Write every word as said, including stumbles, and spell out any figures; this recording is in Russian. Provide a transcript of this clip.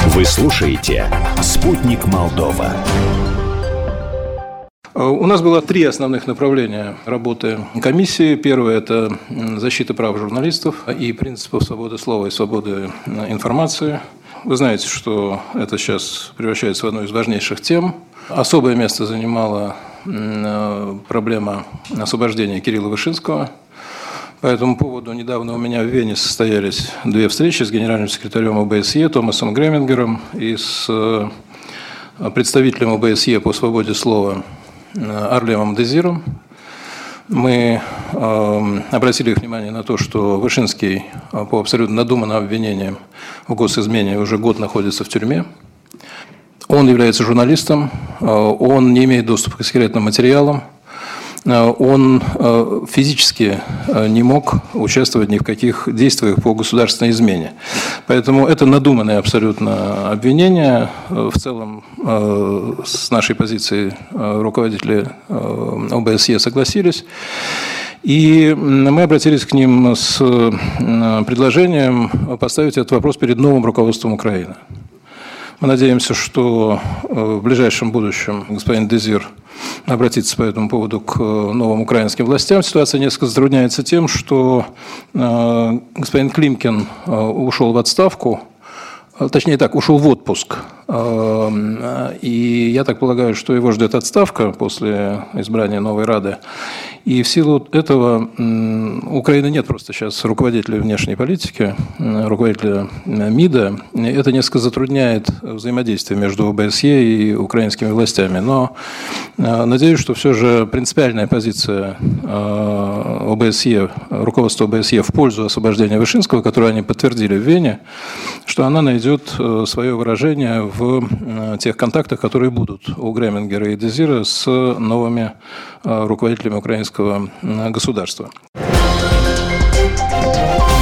Вы слушаете «Спутник Молдова». У нас было три основных направления работы комиссии. Первое – это защита прав журналистов и принципов свободы слова и свободы информации. Вы знаете, что это сейчас превращается в одну из важнейших тем. Особое место занимала проблема освобождения Кирилла Вышинского. По этому поводу недавно у меня в Вене состоялись две встречи с генеральным секретарем ОБСЕ Томасом Гремингером и с представителем ОБСЕ по свободе слова Арлемом Дезиром. Мы э, обратили их внимание на то, что Вышинский по абсолютно надуманным обвинениям в госизмене уже год находится в тюрьме. Он является журналистом, э, он не имеет доступа к секретным материалам, э, он э, физически не мог участвовать ни в каких действиях по государственной измене. Поэтому это надуманное абсолютно обвинение. В целом, э, с нашей позиции э, руководители э, ОБСЕ согласились. И мы обратились к ним с э, предложением поставить этот вопрос перед новым руководством Украины. Мы надеемся, что в ближайшем будущем господин Дезир обратится по этому поводу к новым украинским властям. Ситуация несколько затрудняется тем, что господин Климкин ушел в отставку, точнее так, ушел в отпуск. И я так полагаю, что его ждет отставка после избрания новой Рады. И в силу этого у Украины нет просто сейчас руководителя внешней политики, руководителя МИДа. Это несколько затрудняет взаимодействие между ОБСЕ и украинскими властями. Но надеюсь, что все же принципиальная позиция ОБСЕ, руководства ОБСЕ в пользу освобождения Вышинского, которую они подтвердили в Вене, что она найдет свое выражение в тех контактах, которые будут у Гремингера и Дезира с новыми руководителями украинского государства.